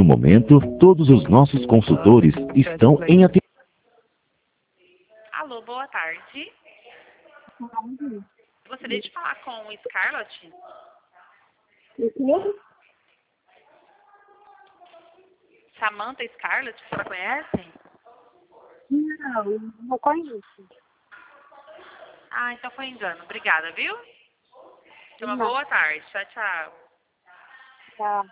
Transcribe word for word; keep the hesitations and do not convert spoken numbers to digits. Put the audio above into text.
momento, todos os nossos consultores estão em atendimento. Alô, boa tarde. Gostaria de falar com o Scarlett? O quê? Samantha Scarlett, você conhece? Não, não conheço. Ah, então foi engano. Obrigada, viu? Tenha uma Não. boa tarde. Tchau, tchau. Tá.